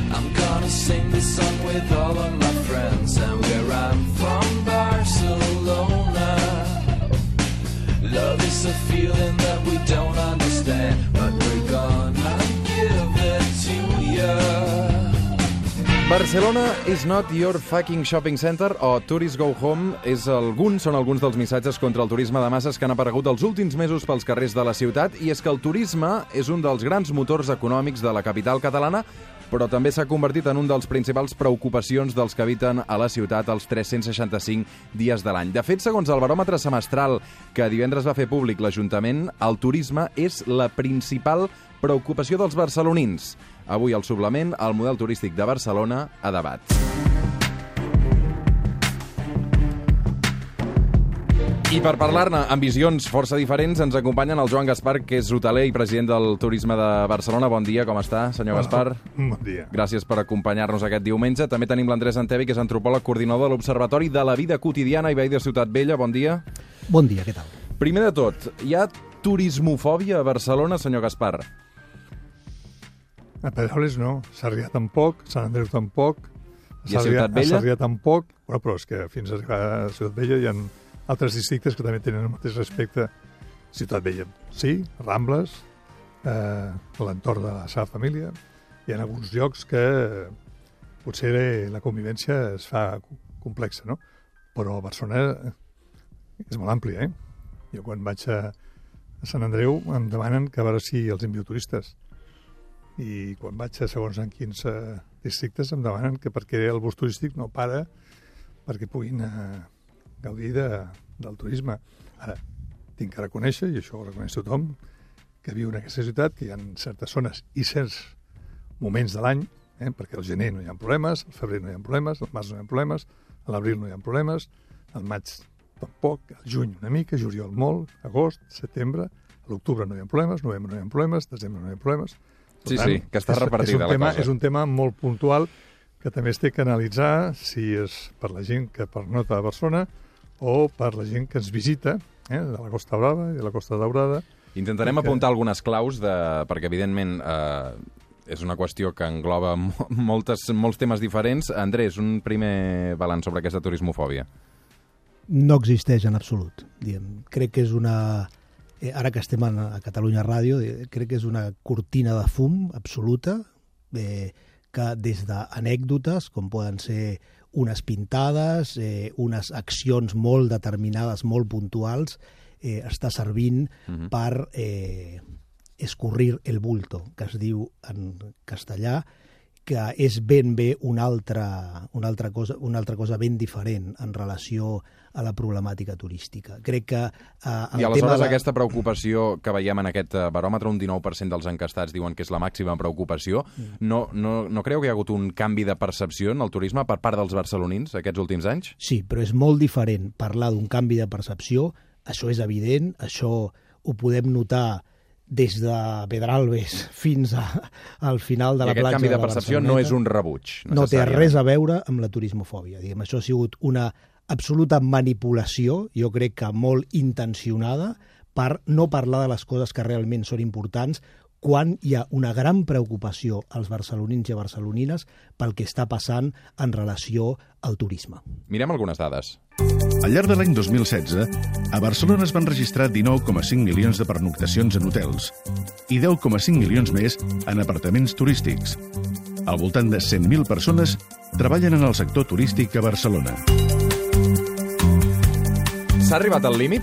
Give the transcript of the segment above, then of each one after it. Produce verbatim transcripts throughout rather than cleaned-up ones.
I'm gonna sing this song with all of my friends, and where I'm from, Barcelona. Love is a feeling that we don't understand, but we're gonna give it to you. Barcelona is not your fucking shopping center, o Tourists Go Home és alguns, són alguns dels missatges contra el turisme de masses que han aparegut els últims mesos pels carrers de la ciutat, i és que el turisme és un dels grans motors econòmics de la capital catalana, però també s'ha convertit en un dels principals preocupacions dels que habiten a la ciutat els tres-cents seixanta-cinc dies de l'any. De fet, segons el baròmetre semestral que divendres va fer públic l'Ajuntament, el turisme és la principal preocupació dels barcelonins. Avui al suplement, el model turístic de Barcelona a debat. I per parlar-ne amb visions força diferents ens acompanyen el Joan Gaspar, que és hoteler i president del Turisme de Barcelona. Bon dia, com està, senyor Gaspar? Bon dia. Gràcies per acompanyar-nos aquest diumenge. També tenim l'Andrés Antevi, que és antropòleg, coordinador de l'Observatori de la Vida Quotidiana i veí de Ciutat Vella. Bon dia. Bon dia, què tal? Primer de tot, hi ha turismofòbia a Barcelona, senyor Gaspar? A Pedralbes no, Sarrià tampoc, Sant Andreu tampoc, I a Ciutat Vella? A Sarrià tampoc, bueno, però és que fins a arribar a Ciutat Vella hi ha altres districtes que també tenen el mateix respecte. Ciutat Vella, sí, Rambles, eh, l'entorn de la seva família, hi ha alguns llocs que potser la convivència es fa complexa, no? Però Barcelona és molt àmplia, eh? Jo quan vaig a Sant Andreu em demanen que a veure si els envio turistes. I quan vaig a segons en quins uh, districtes em demanen que perquè el bus turístic no para perquè puguin uh, gaudir de, del turisme. Ara, tinc que reconèixer, i això ho reconeix tothom, que viu en aquesta ciutat, que hi ha certes zones i certs moments de l'any, eh, perquè al gener no hi ha problemes, al febrer no hi ha problemes, al març no hi ha problemes, a l'abril no hi ha problemes, al maig tampoc, al juny una mica, juliol molt, agost, setembre, a l'octubre no hi ha problemes, novembre no hi ha problemes, desembre no hi ha problemes. Sí, sí, que està repartida la cosa. És un tema molt puntual que també es té que analitzar si és per la gent que pernota a Barcelona o per la gent que ens visita, eh, de la Costa Brava i de la Costa Daurada. Intentarem que... apuntar algunes claus, de... perquè evidentment eh, és una qüestió que engloba moltes, molts temes diferents. Andrés, un primer balanç sobre aquesta turismofòbia. No existeix en absolut. Diguem. Crec que és una... Eh, ara que estem a Catalunya Ràdio, eh, crec que és una cortina de fum absoluta, eh, que des d'anècdotes, com poden ser unes pintades, eh, unes accions molt determinades, molt puntuals, eh, està servint uh-huh. per eh, escurrir el bulto, que es diu en castellà, que és ben bé una altra, una altra, cosa, una altra cosa ben diferent en relació a la problemàtica turística. Crec que... Eh, I aleshores de... aquesta preocupació que veiem en aquest baròmetre, un dinou per cent dels encastats diuen que és la màxima preocupació, mm. no, no, no creu que hi ha hagut un canvi de percepció en el turisme per part dels barcelonins aquests últims anys? Sí, però és molt diferent parlar d'un canvi de percepció, això és evident, això ho podem notar des de Pedralbes fins a, al final de la platja de la Barceloneta. I aquest canvi de percepció no és un rebuig, no té res a veure amb la turismofòbia. Diguem, això ha sigut una absoluta manipulació, jo crec que molt intencionada, per no parlar de les coses que realment són importants, quan hi ha una gran preocupació als barcelonins i a barcelonines pel que està passant en relació al turisme. Mirem algunes dades. Al llarg de l'any dos mil setze, a Barcelona es van registrar dinou coma cinc milions de pernoctacions en hotels i deu coma cinc milions més en apartaments turístics. Al voltant de cent mil persones treballen en el sector turístic a Barcelona. S'ha arribat al límit?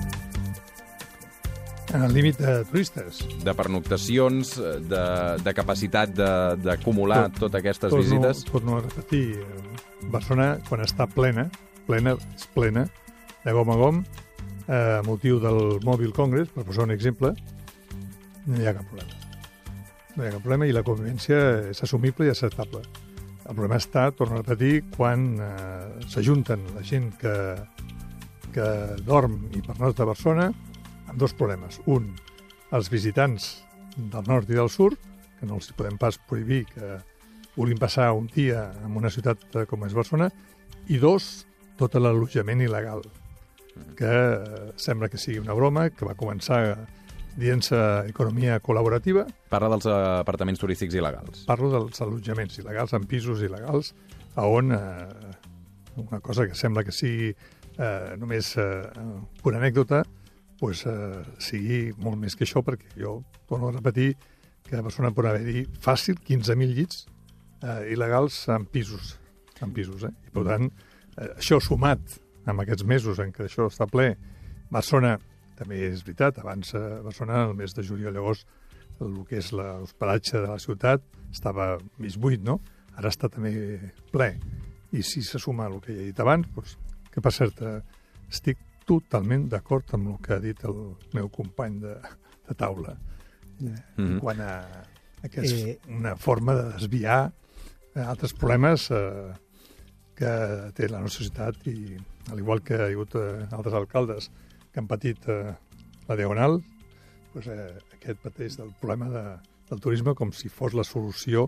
En el límit de turistes. De pernoctacions, de, de capacitat d'acumular tot, totes aquestes torno, visites? Torno a repetir, Barcelona, quan està plena, plena, és plena, de gom a gom, a motiu del Mobile Congress, per posar un exemple, no hi ha cap problema. No hi ha cap problema i la convivència és assumible i acceptable. El problema està, torno a repetir, quan eh, s'ajunten la gent que, que dorm i pernocta a Barcelona, amb dos problemes. Un, els visitants del nord i del sud, que no els podem pas prohibir que vulguin passar un dia en una ciutat com és Barcelona, i dos, tot l'allotjament il·legal, que sembla que sigui una broma, que va començar dient-se economia col·laborativa. Parla dels apartaments turístics il·legals. Parlo dels allotjaments il·legals, en pisos il·legals, on eh, una cosa que sembla que sigui eh, només eh, una anècdota, pues, eh, sigui molt més que això, perquè jo torno a repetir que a Barcelona pot haver-hi fàcil quinze mil llits eh, il·legals en pisos. En pisos eh? I, per tant, eh, això sumat amb aquests mesos en què això està ple, Barcelona, també és veritat, abans a Barcelona, el mes de juliol, llavors, el que és l'hospedatge de la ciutat estava mig buit, no? Ara està també ple. I si se suma el que ja he dit abans, doncs, que per cert, estic totalment d'acord amb el que ha dit el meu company de, de taula. Mm-hmm. Quan a, a que és eh... una forma de desviar altres problemes eh, que té la nostra ciutat, i al igual que hi ha hagut eh, altres alcaldes que han patit eh, la Diagonal, doncs, eh, aquest pateix del problema de, del turisme com si fos la solució,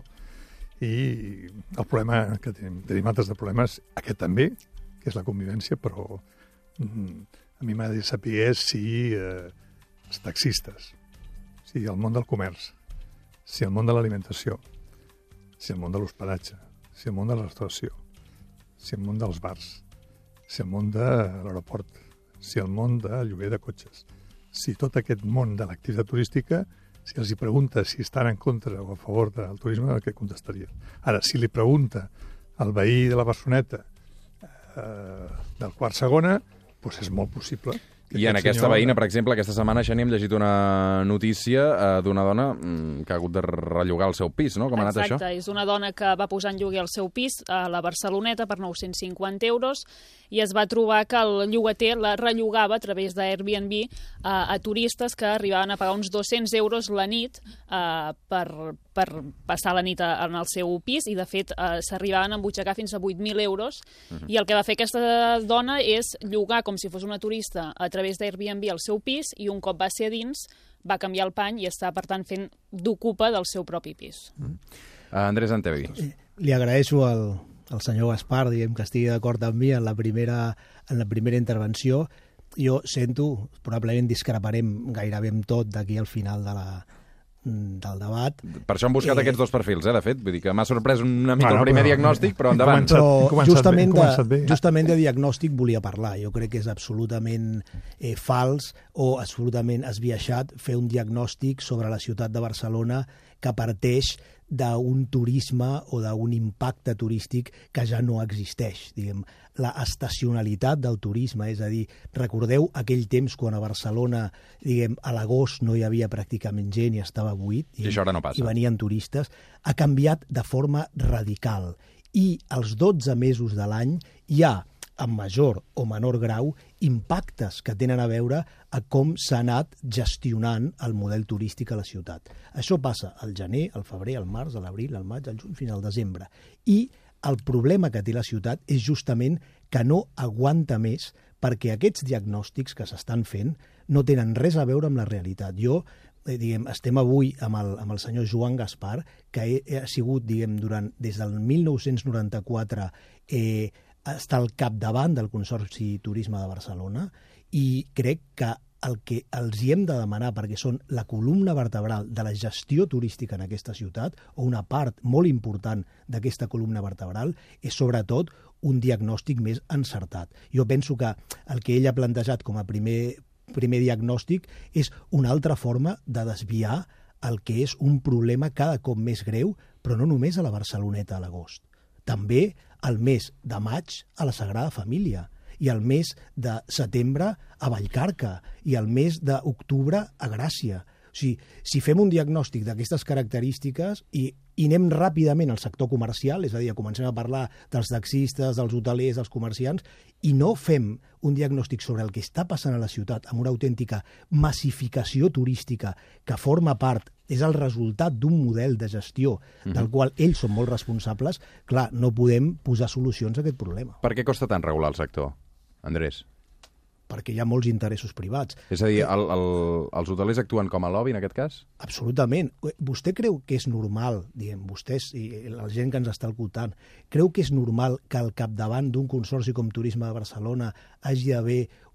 i el problema que tenim, tenim altres de problemes, aquest també, que és la convivència, però mm, a mi m'agradaria saber si eh, els taxistes, si el món del comerç, si el món de l'alimentació, si el món de l'hospedatge, si el món de la restauració, si el món dels bars, si el món de l'aeroport, si el món de lloguer de cotxes, si tot aquest món de l'activitat turística, si els hi pregunta si estan en contra o a favor del turisme, el que contestaria. Ara, si li pregunta al veí de la Barceloneta eh, del quart segona, doncs és molt possible. I en aquesta senyor... veïna, per exemple, aquesta setmana, Xeni, hem llegit una notícia eh, d'una dona mm, que ha hagut de rellogar el seu pis, no? Com ha anat Exacte, això? Exacte, és una dona que va posar en lloguer el seu pis a la Barceloneta per nou-cents cinquanta euros i es va trobar que el llogater la rellogava a través d'Airbnb eh, a turistes que arribaven a pagar uns dos-cents euros la nit eh, per, per passar la nit en el seu pis, i de fet eh, s'arribaven a embutxacar fins a vuit mil euros, uh-huh. I el que va fer aquesta dona és llogar com si fos una turista a través d'Airbnb al seu pis, i un cop va ser a dins va canviar el pany i està, per tant, fent d'ocupa del seu propi pis. Uh-huh. uh, Andrés Antevi. Li agraeixo al, al senyor Gaspar, diguem, que estigui d'acord amb mi en la primera, en la primera intervenció. Jo sento, probablement discreparem gairebé amb tot d'aquí al final de la, del debat. Per això hem buscat eh... aquests dos perfils, eh, de fet. Vull dir que m'ha sorprès una mica bueno, el primer però, diagnòstic, però endavant. Però justament, de, justament de diagnòstic volia parlar. Jo crec que és absolutament eh, fals o absolutament esbiaixat fer un diagnòstic sobre la ciutat de Barcelona que parteix d'un turisme o d'un impacte turístic que ja no existeix. Diguem, la estacionalitat del turisme, és a dir, recordeu aquell temps quan a Barcelona, diguem, a l'agost no hi havia pràcticament gent i estava buit, i, I això ara no passa. I venien turistes, ha canviat de forma radical. I als dotze mesos de l'any hi ha, en major o menor grau, impactes que tenen a veure a com s'ha anat gestionant el model turístic a la ciutat. Això passa al gener, al febrer, al març, a l'abril, al maig, al juny, fins al desembre. I el problema que té la ciutat és justament que no aguanta més, perquè aquests diagnòstics que s'estan fent no tenen res a veure amb la realitat. Jo, eh, diguem, estem avui amb el, amb el senyor Joan Gaspar, que he, ha sigut, diguem, durant, des del mil nou-cents noranta-quatre eh, està al capdavant del Consorci Turisme de Barcelona, i crec que el que els hi hem de demanar, perquè són la columna vertebral de la gestió turística en aquesta ciutat, o una part molt important d'aquesta columna vertebral, és sobretot un diagnòstic més encertat. Jo penso que el que ell ha plantejat com a primer, primer diagnòstic és una altra forma de desviar el que és un problema cada cop més greu, però no només a la Barceloneta a l'agost. També al mes de maig a la Sagrada Família, i al mes de setembre a Vallcarca, i al mes d'octubre a Gràcia. O sigui, si fem un diagnòstic d'aquestes característiques i, i anem ràpidament al sector comercial, és a dir, comencem a parlar dels taxistes, dels hotelers, dels comerciants, i no fem un diagnòstic sobre el que està passant a la ciutat amb una autèntica massificació turística que forma part, és el resultat d'un model de gestió del qual ells són molt responsables, clar, no podem posar solucions a aquest problema. Per què costa tant regular el sector, Andrés? Perquè hi ha molts interessos privats. És a dir, el, el, els hotelers actuen com a lobby en aquest cas? Absolutament. Vostè creu que és normal, diguem, vostès i la gent que ens està escoltant, creu que és normal que al capdavant d'un consorci com Turisme de Barcelona hagi d'haver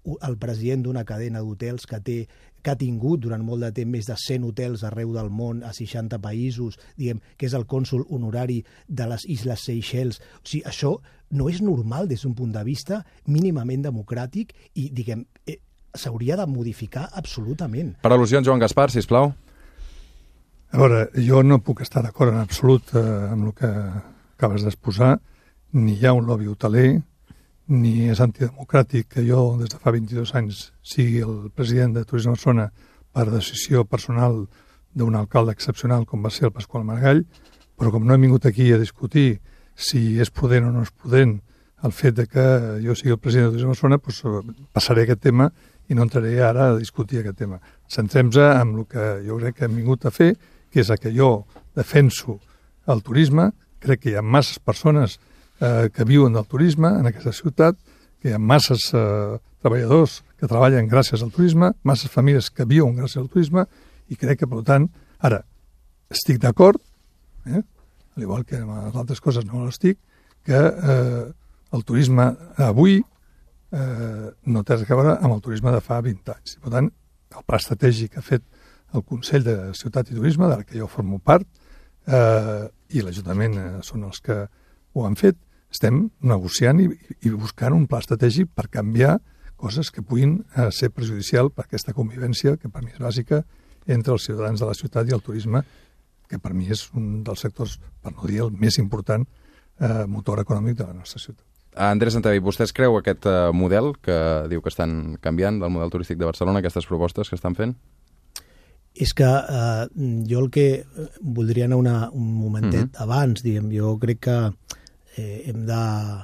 el president d'una cadena d'hotels que té que ha tingut durant molt de temps més de cent hotels arreu del món, a seixanta països, diguem, que és el cònsol honorari de les Isles Seychelles. O sigui, això no és normal des d'un punt de vista mínimament democràtic i, diguem, eh, s'hauria de modificar absolutament. Per al·lusions, Joan Gaspar, sisplau. A veure, jo no puc estar d'acord en absolut eh, amb el que acabes d'exposar. Ni hi ha un lobby hoteler, ni és antidemocràtic que jo, des de fa vint-i-dos anys, sigui el president de Turisme Barcelona per decisió personal d'un alcalde excepcional com va ser el Pasqual Maragall, però com no hem vingut aquí a discutir si és prudent o no és prudent el fet de que jo sigui el president de Turisme Barcelona, doncs passaré aquest tema i no entraré ara a discutir aquest tema. Centrem-nos en el que jo crec que hem vingut a fer, que és que jo defenso el turisme. Crec que hi ha masses persones eh, que viuen del turisme en aquesta ciutat, que hi ha masses eh, treballadors que treballen gràcies al turisme, masses famílies que viuen gràcies al turisme, i crec que, per tant, ara, estic d'acord, eh, al igual que amb les altres coses no l'estic, que eh, el turisme avui eh, no té res a veure amb el turisme de fa vint anys. I, per tant, el pla estratègic que ha fet el Consell de Ciutat i Turisme, del que jo formo part, eh, i l'Ajuntament eh, són els que ho han fet, estem negociant i, i buscant un pla estratègic per canviar coses que puguin eh, ser perjudicial per aquesta convivència, que per mi és bàsica, entre els ciutadans de la ciutat i el turisme, que per mi és un dels sectors, per no dir el més important, eh, motor econòmic de la nostra ciutat. Andrés Antevich, vostè es creu aquest uh, model que diu que estan canviant, del model turístic de Barcelona, aquestes propostes que estan fent? És que eh, jo el que voldria anar una, un momentet mm-hmm. abans, diguem, jo crec que eh, hem de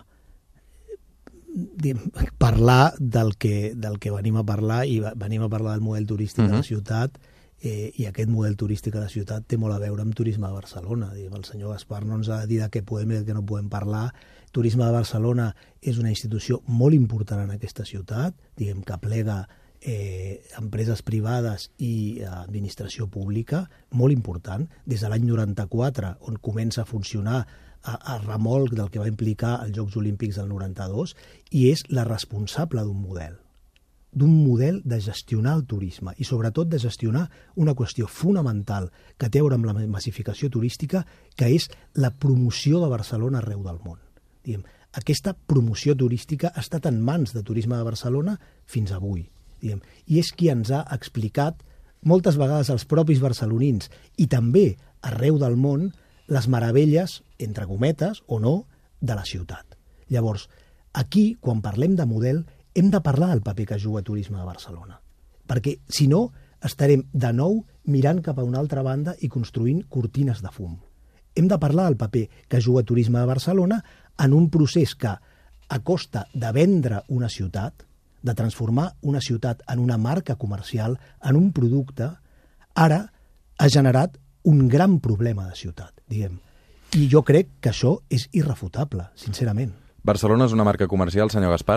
diguem, parlar del que, del que venim a parlar, i venim a parlar del model turístic mm-hmm. de la ciutat, eh, i aquest model turístic de la ciutat té molt a veure amb turisme de Barcelona. Diguem, el senyor Gaspar no ens ha de dir de què podem i de què no podem parlar. Turisme de Barcelona és una institució molt important en aquesta ciutat, diguem, que plega eh, empreses privades i eh, administració pública, molt important, des de l'any noranta-quatre, on comença a funcionar a, a remolc del que va implicar els Jocs Olímpics del noranta-dos, i és la responsable d'un model, d'un model de gestionar el turisme i sobretot de gestionar una qüestió fonamental que té a veure amb la massificació turística, que és la promoció de Barcelona arreu del món. Diguem, aquesta promoció turística ha estat en mans de Turisme de Barcelona fins avui. Diguem, i és qui ens ha explicat moltes vegades als propis barcelonins i també arreu del món les meravelles, entre cometes o no, de la ciutat. Llavors, aquí, quan parlem de model, hem de parlar del paper que juga Turisme de Barcelona. Perquè, si no, estarem de nou mirant cap a una altra banda i construint cortines de fum. Hem de parlar del paper que juga Turisme de Barcelona en un procés que, a costa de vendre una ciutat, de transformar una ciutat en una marca comercial, en un producte, ara ha generat un gran problema de ciutat, diguem. I jo crec que això és irrefutable, sincerament. Barcelona és una marca comercial, senyor Gaspar?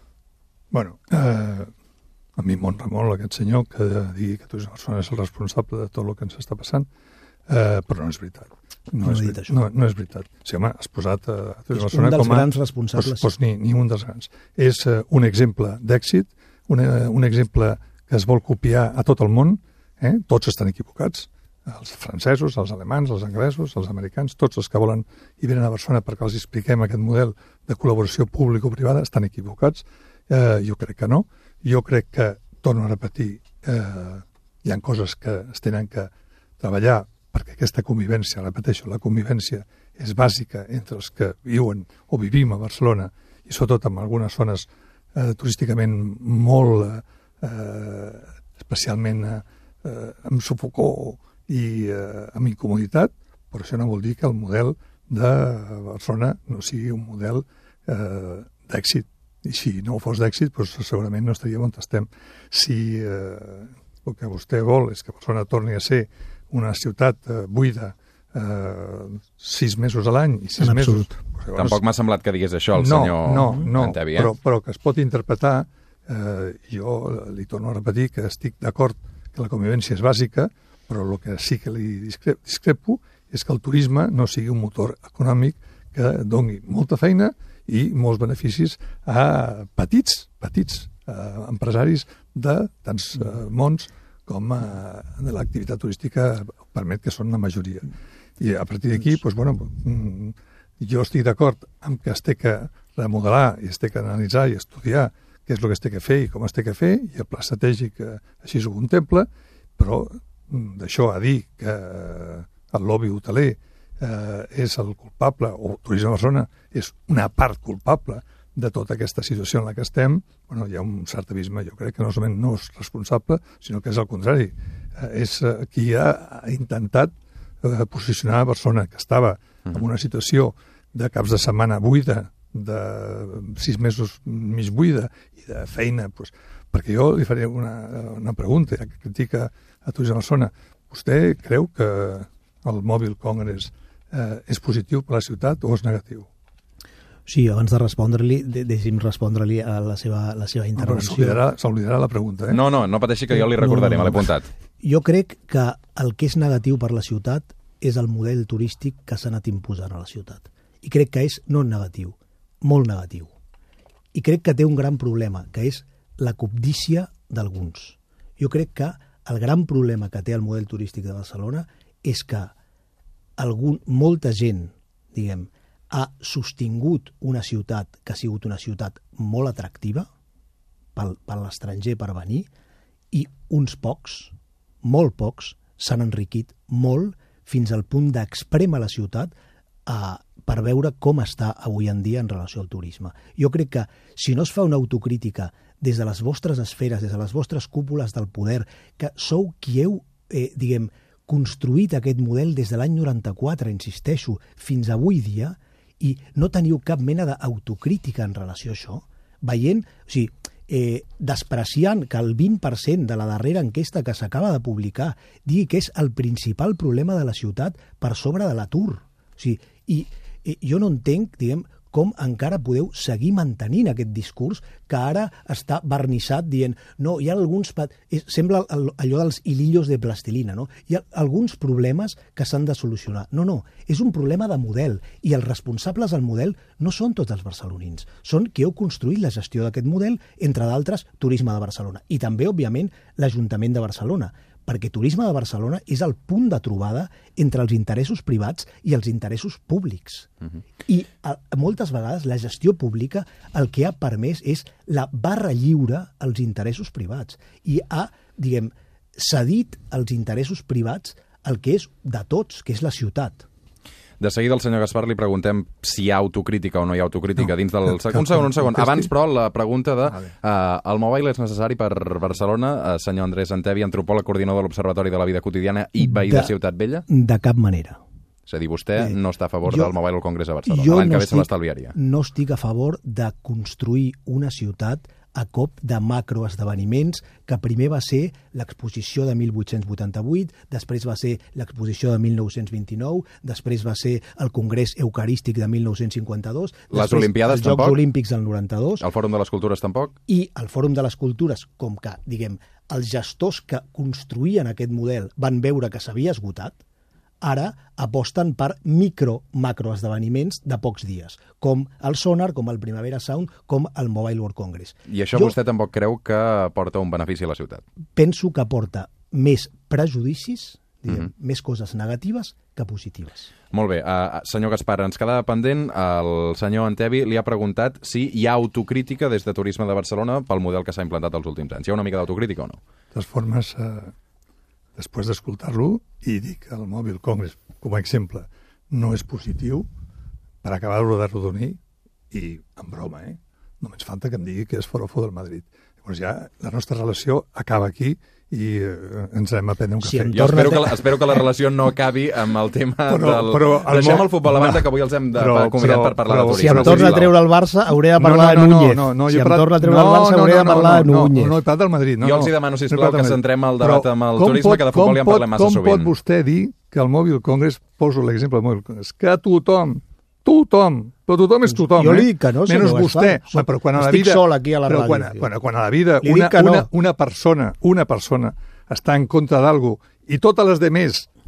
Bueno, eh, a mi m'honra molt aquest senyor que digui que Turisme de Barcelona és el responsable de tot el que ens està passant, eh, però no és veritat. No, no, és, dit això. no, no és veritat. Sí, home, has posat a Turisme és un dels com a, grans responsables. Pues, pues ni, ni un dels grans. És uh, un exemple d'èxit, un, uh, un exemple que es vol copiar a tot el món. Eh? Tots estan equivocats. Els francesos, els alemans, els anglesos, els americans, tots els que volen i venen a Barcelona perquè els expliquem aquest model de col·laboració público-privada estan equivocats. Eh, jo crec que no. Jo crec que, torno a repetir, eh, hi ha coses que es tenen que treballar perquè aquesta convivència, repeteixo, la convivència és bàsica entre els que viuen o vivim a Barcelona i sobretot en algunes zones eh, turísticament molt, eh, especialment eh, amb sufocor i eh, amb incomoditat, però això no vol dir que el model de Barcelona no sigui un model eh, d'èxit. I si no fos d'èxit, doncs segurament no estaríem on estem. Si eh, el que vostè vol és que Barcelona torni a ser una ciutat eh, buida eh, sis mesos a l'any i sis en mesos... Pues, llavors... Tampoc m'ha semblat que digués això el no, senyor no, no, Antevich, eh? però, però que es pot interpretar, eh, jo li torno a repetir que estic d'acord que la convivència és bàsica, però el que sí que li discrepo, discrepo és que el turisme no sigui un motor econòmic que doni molta feina i molts beneficis a petits, petits eh, empresaris de tants eh, mons com eh, de l'activitat turística permet que són la majoria. I a partir d'aquí, doncs, bueno, jo estic d'acord amb que es té que remodelar i es té que analitzar i estudiar què és el que es té que fer i com es té que fer, i el pla estratègic eh, així ho contempla, però d'això a dir que el lobby hoteler eh, és el culpable, o Turisme de Barcelona és una part culpable de tota aquesta situació en la que estem, bueno, hi ha un cert abisme. Jo crec que no solament no és responsable, sinó que és el contrari. Eh, és eh, qui ha intentat eh, posicionar a Barcelona, que estava en una situació de caps de setmana buida, de sis mesos mig buida, i de feina, doncs, perquè jo li faré una, una pregunta, ja que critica a Turisme de Barcelona. Vostè creu que el Mobile Congress eh, és positiu per a la ciutat o és negatiu? Sí, abans de respondre-li, de, deixi'm respondre-li a la seva, la seva intervenció. No, s'oblidarà la pregunta, eh? No, no, no pateixi que jo li recordaré, no, no, no. Me l'he apuntat. Jo crec que el que és negatiu per la ciutat és el model turístic que s'ha anat imposant a la ciutat. I crec que és no negatiu, molt negatiu. I crec que té un gran problema, que és la cobdícia d'alguns. Jo crec que el gran problema que té el model turístic de Barcelona és que algun, molta gent, diguem, ha sostingut una ciutat que ha sigut una ciutat molt atractiva per, per l'estranger per venir, i uns pocs, molt pocs, s'han enriquit molt fins al punt d'expremar la ciutat a, per veure com està avui en dia en relació al turisme. Jo crec que si no es fa una autocrítica des de les vostres esferes, des de les vostres cúpules del poder, que sou qui heu, eh, diguem, construït aquest model des de l'any noranta-quatre, insisteixo, fins avui dia, i no teniu cap mena d'autocrítica en relació a això, veient, o sigui, eh, despreciant que el vint per cent de la darrera enquesta que s'acaba de publicar digui que és el principal problema de la ciutat per sobre de l'atur. O sigui, i eh, jo no entenc, diguem, com encara podeu seguir mantenint aquest discurs que ara està vernissat dient, no, hi ha alguns... És, sembla allò dels hilillos de plastilina, no? Hi ha alguns problemes que s'han de solucionar. No, no, és un problema de model, i els responsables del model no són tots els barcelonins, són qui heu construït la gestió d'aquest model, entre d'altres, Turisme de Barcelona, i també, òbviament, l'Ajuntament de Barcelona, perquè Turisme de Barcelona és el punt de trobada entre els interessos privats i els interessos públics. Uh-huh. I a, a moltes vegades la gestió pública el que ha permès és la barra lliure als interessos privats i ha, diguem, cedit als interessos privats el que és de tots, que és la ciutat. De seguida al senyor Gaspar li preguntem si hi ha autocrítica o no hi ha autocrítica no, dins del... Un segon, un segon. Abans, però, la pregunta de... Uh, el mòbil és necessari per Barcelona? Uh, senyor Andrés Antebi, antropòleg, coordinador de l'Observatori de la Vida Quotidiana i veí de, de Ciutat Vella? De cap manera. És a dir, vostè eh, no està a favor jo, del Mobile Congress a Barcelona. L'any que ve se l'estalviaria. No estic a favor de construir una ciutat a cop de macroesdeveniments, que primer va ser l'exposició de mil vuit-cents vuitanta-vuit, després va ser l'exposició de mil nou-cents vint-i-nou, després va ser el Congrés Eucarístic de mil nou-cents cinquanta-dos, les Olimpiades els tampoc? Jocs Olímpics del noranta-dos, el Fòrum de les Cultures tampoc? I el Fòrum de les Cultures, com que, diguem, els gestors que construïen aquest model van veure que s'havia esgotat, ara aposten per micro-macroesdeveniments de pocs dies, com el Sonar, com el Primavera Sound, com el Mobile World Congress. I això jo vostè tampoc creu que porta un benefici a la ciutat? Penso que porta més prejudicis, diguem, mm-hmm. més coses negatives que positives. Molt bé. Uh, senyor Gaspar, ens quedava pendent, el senyor Antebi li ha preguntat si hi ha autocrítica des de Turisme de Barcelona pel model que s'ha implantat els últims anys. Hi ha una mica d'autocrítica o no? De totes formes... Uh... després d'escoltar-lo, i dic el Mobile Congress, com a exemple, no és positiu, per acabar-lo de rodonir, i en broma, eh? Només falta que em digui que és forofo del Madrid. Llavors ja la nostra relació acaba aquí i eh, ens hem a prendre un cafè. Si jo espero que, la, espero que la relació no acabi amb el tema però, del... Però el Deixem el futbol a banda, que avui els hem de però, convidat però, per parlar però, de turisme. Si em torna a treure el Barça, hauré de parlar no, no, de Núñez. No, no, no, si em parlat... torna a treure no, el Barça, no, hauré no, de parlar no, de Núñez. No, no, no he parlat del Madrid. No, jo els hi demano, sisplau, no que centrem el debat però, amb el turisme, pot, que de futbol ja en parlem massa com sovint. Com pot vostè dir que el Mobile Congress, poso l'exemple del Mobile Congress, que tothom, tothom, però tothom és tothom, jo eh? li dic que no, menys vostè. Soc, però quan a la estic vida, sol aquí a la però ràdio. Quan, quan, quan a la vida una, no. una, una persona, una persona està en contra d'algú i totes les demés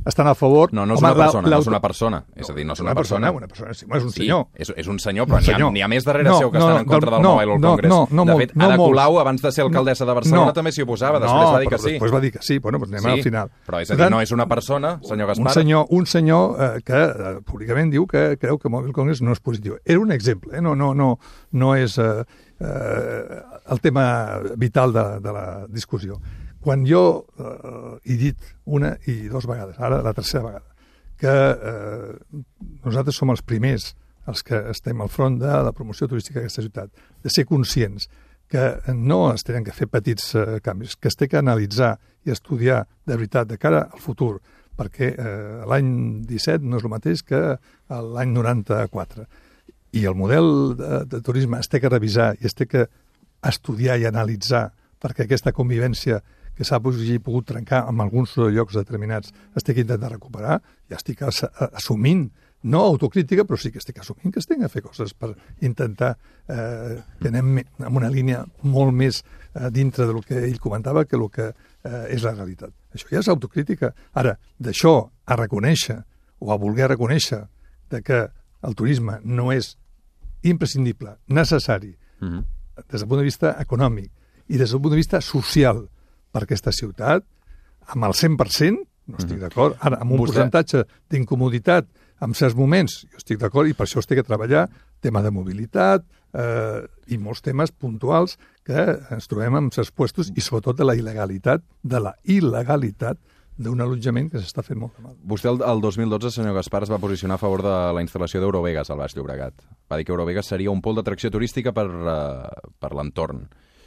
estan a favor... No, no és Home, una persona, la, no és una persona. És a dir, no és una persona. Una persona, sí, és un Sí, senyor. és, és un senyor, però Un n'hi ha, senyor. n'hi ha més darrere No, seu que no, estan en contra no, del no, Mobile World no, Congress. no, no de molt, fet, no Ada molts. Colau, abans de ser alcaldessa de Barcelona, No. també s'hi oposava, després no, va dir que però sí. després va dir que sí. Bueno, doncs anem Sí, al final. però és a Per dir, tant, no és una persona, senyor Gaspar. Un senyor, un senyor eh, que eh, públicament diu que creu que Mobile Congress no és positiu. Era un exemple, eh? no, no, no, no és eh, eh, el tema vital de, de la discussió. Quan jo eh, he dit una i dues vegades, ara la tercera vegada, que eh, nosaltres som els primers, els que estem al front de la promoció turística d'aquesta ciutat, de ser conscients que no es tenen que fer petits eh, canvis, que es té que analitzar i estudiar de veritat de cara al futur, perquè eh, l'any disset no és el mateix que l'any noranta-quatre. I el model de, de turisme es té que revisar i es té que estudiar i analitzar perquè aquesta convivència que s'ha pogut trencar en alguns llocs determinats es té que intentar recuperar. Ja estic as assumint, no autocrítica, però sí que estic assumint que es tenen que fer coses per intentar eh, que anem en una línia molt més eh, dintre del que ell comentava que el que eh, és la realitat. Això ja és autocrítica. Ara, d'això a reconèixer o a voler reconèixer de que el turisme no és imprescindible, necessari, Mm-hmm. des del punt de vista econòmic i des del punt de vista social per aquesta ciutat, amb el cent per cent, no estic Mm-hmm. d'acord. Ara, amb un Vostè- percentatge d'incomoditat en certs moments, jo estic d'acord, i per això es té que treballar tema de mobilitat eh, i molts temes puntuals que ens trobem en certs puestos i sobretot de la il·legalitat, de la il·legalitat d'un allotjament que s'està fent molt de mal. Vostè el, el dos mil dotze, senyor Gaspar, es va posicionar a favor de la instal·lació d'Eurovegas al Baix Llobregat. Va dir que Eurovegas seria un pol d'atracció turística per, uh, per l'entorn.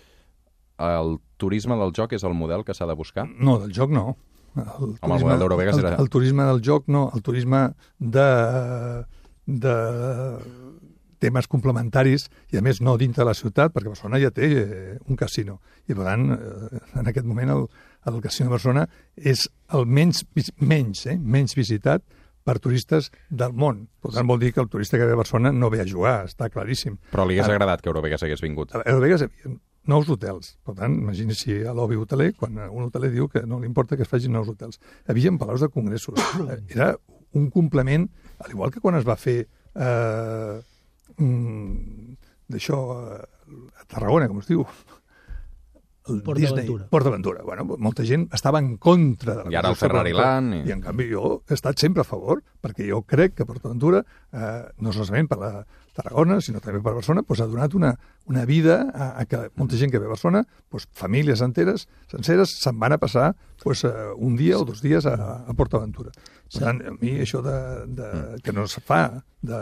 El turisme del joc és el model que s'ha de buscar? No, del joc no. El Home, el model d'Eurovegas el, era... el turisme del joc no, el turisme de, de temes complementaris, i a més no dintre de la ciutat, perquè Barcelona ja té eh, un casino. I per tant, eh, en aquest moment el, el casino de Barcelona és el menys, menys, eh, menys visitat per turistes del món. Per tant, vol dir que el turista que ve a Barcelona no ve a jugar, està claríssim. Però li hagués Ara, agradat que Eurovegas hagués vingut. a Eurovegas hi havia nous hotels. Per tant, imagini si a l'Obi hoteler, quan un hoteler diu que no li importa que es facin nous hotels. Hi havia palaus de congressos. Era un complement, al igual que quan es va fer eh, mm, d'això eh, a Tarragona, com es diu, el Port Disney, Aventura. Port Aventura. Bueno, molta gent estava en contra de la I ara el construcció de Ferrari Port Aventura. Land i- I en canvi jo he estat sempre a favor, perquè jo crec que Port Aventura, eh, no solament per la Tarragona, sinó també per Barcelona, pues, ha donat una, una vida a, a que molta gent que ve a Barcelona, pues, famílies enteres, senceres, se'n van a passar pues, eh, un dia o dos dies a, a Port Aventura. Per tant, a mi això de, de, que no es fa de,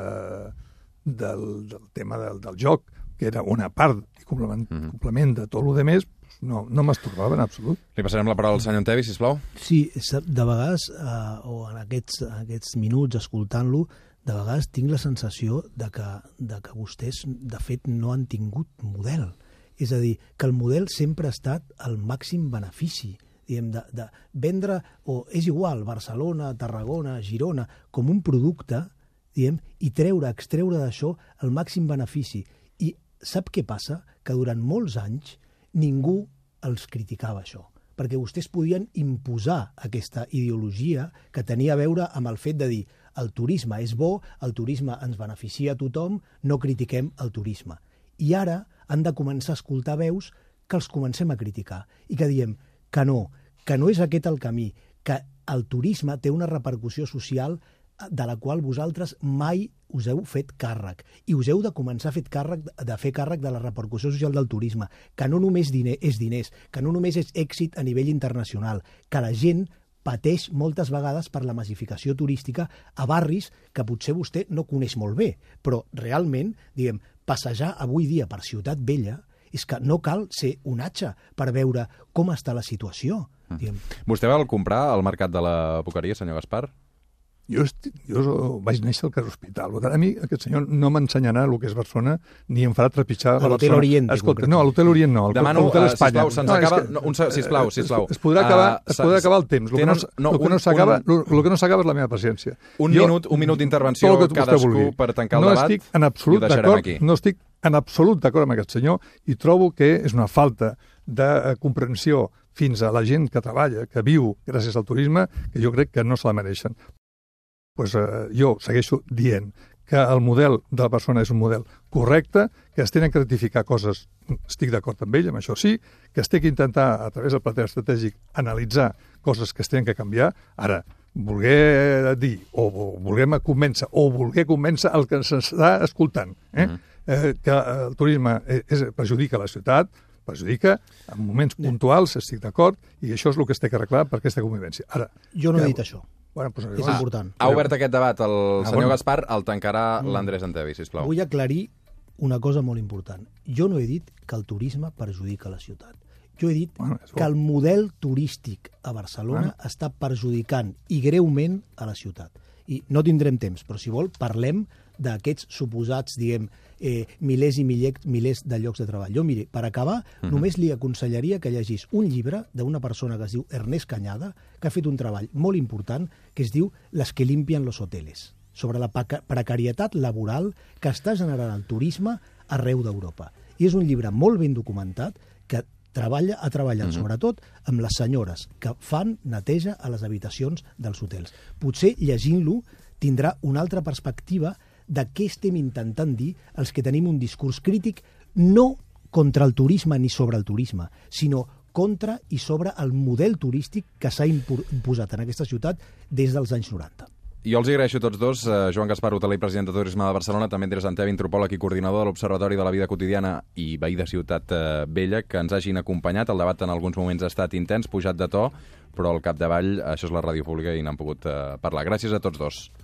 del, del tema del, del joc, que era una part i complement, Mhm. complement de tot el que més, no, no m'estorbava en absolut. Li passarem la paraula al senyor Antevi, sisplau. Sí, sap, de vegades, eh, o en aquests, en aquests minuts escoltant-lo, de vegades tinc la sensació de que, de que vostès, de fet, no han tingut model. És a dir, que el model sempre ha estat el màxim benefici, diguem, de, de vendre, o és igual, Barcelona, Tarragona, Girona, com un producte, diguem, i treure, extreure d'això el màxim benefici. I sap què passa? Que durant molts anys ningú els criticava això, perquè vostès podien imposar aquesta ideologia que tenia a veure amb el fet de dir el turisme és bo, el turisme ens beneficia a tothom, no critiquem el turisme. I ara han de començar a escoltar veus que els comencem a criticar i que diem que no, que no és aquest el camí, que el turisme té una repercussió social de la qual vosaltres mai us heu fet càrrec. I us heu de començar a fer càrrec, de fer càrrec de la repercussió social del turisme, que no només diner, és diners, que no només és èxit a nivell internacional, que la gent pateix moltes vegades per la massificació turística a barris que potser vostè no coneix molt bé, però realment, diguem, passejar avui dia per Ciutat Vella és que no cal ser un atxa per veure com està la situació. Diguem. Vostè va comprar al mercat de la Boqueria, senyor Gaspar? Jo, estic, jo vaig néixer al cas hospital. A mi aquest senyor no m'ensenyarà el que és Barcelona ni em farà trepitjar A l'Hotel Orient, Escolta, no, a l'Hotel Orient no. Al Demano, l'Hotel uh, Espanya. sisplau, se'ns no, acaba... que, No, un, se- sisplau, sisplau. Es, es podrà acabar, Uh, es podrà acabar el temps. El que no, tenen- no, el que no un- s'acaba un- el, el que no s'acaba és la meva paciència. Un Jo- minut, un minut d'intervenció tot el que vostè cadascú vulgui. per tancar el no debat estic en i absolut ho deixarem d'acord, aquí. no estic en absolut d'acord amb aquest senyor i trobo que és una falta de eh, comprensió fins a la gent que treballa, que viu gràcies al turisme, que jo crec que no se la mereixen. Pues, eh, jo segueixo dient que el model de Barcelona és un model correcte, que es tenen que rectificar coses, estic d'acord amb ell, amb això sí, que es té que intentar, a través del pla estratègic, analitzar coses que es tenen que canviar. Ara, voler dir, o, o voler convèncer, o voler convèncer el que s'està escoltant, eh? Mm. eh, que el turisme és, perjudica la ciutat, perjudica en moments puntuals, estic d'acord, i això és el que es té que arreglar per aquesta convivència. Ara, jo no que, he dit això. Bueno, pues, és ah, important. Ha obert aquest debat el Ah, senyor bueno. Gaspar, el tancarà Mm. l'Andrés Antevi, sisplau. Vull aclarir una cosa molt important. Jo no he dit que el turisme perjudica la ciutat. Jo he dit Bueno, és bo. que el model turístic a Barcelona Bueno. està perjudicant i greument a la ciutat. I no tindrem temps, però si vol parlem d'aquests suposats, diguem, eh, milers i milers, milers de llocs de treball. Jo, mire, per acabar, uh-huh. només li aconsellaria que llegís un llibre d'una persona que es diu Ernest Cañada, que ha fet un treball molt important, que es diu Les que limpian los hoteles, sobre la precarietat laboral que està generant el turisme arreu d'Europa. I és un llibre molt ben documentat que treballa, ha treballat uh-huh. sobretot amb les senyores que fan neteja a les habitacions dels hotels. Potser llegint-lo tindrà una altra perspectiva de què estem intentant dir els que tenim un discurs crític no contra el turisme ni sobre el turisme, sinó contra i sobre el model turístic que s'ha imposat en aquesta ciutat des dels anys noranta. Jo els agraeixo a tots dos, eh, Joan Gaspar, hoteler i president de Turisme de Barcelona, també Andrés Antevi, antropòleg i coordinador de l'Observatori de la Vida Quotidiana i veí de Ciutat eh, Vella, que ens hagin acompanyat. El debat en alguns moments ha estat intens, pujat de to, però al capdavall això és la ràdio pública i n'han pogut eh, parlar. Gràcies a tots dos.